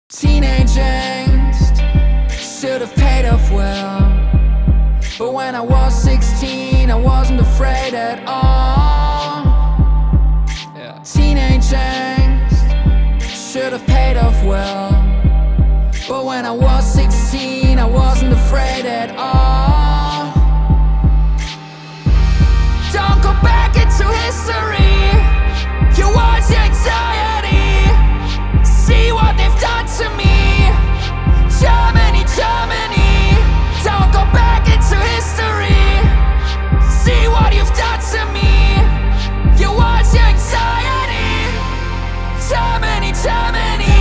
Teenage angst should have paid off well, but when I was 16 I wasn't afraid at all. Teenage angst should have paid off well, but when I was 16 I wasn't afraid at all. Don't go back into history. You want the anxiety. See what they've done to me. Germany, Germany. Don't go back into history. See what you've done to me. You want the anxiety. Germany, Germany.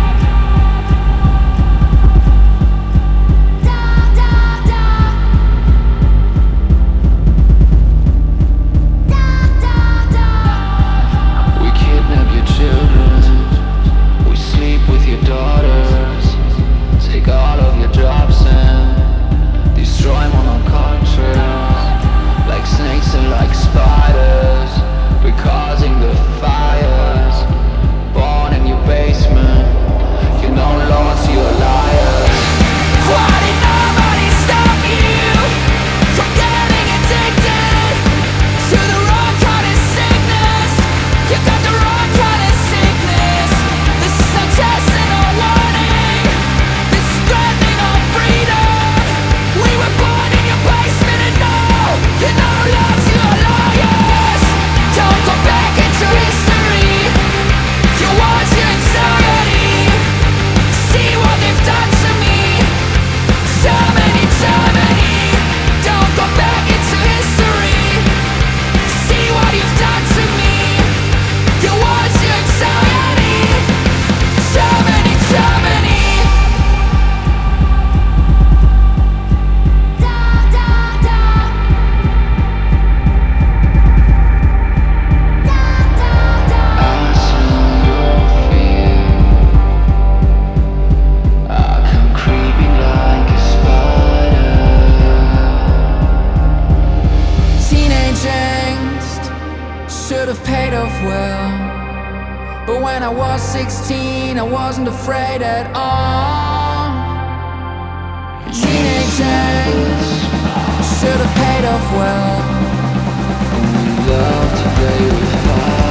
Should have paid off well, but when I was 16 I wasn't afraid at all. Teenage angst should have paid off well, and we love to play with fire.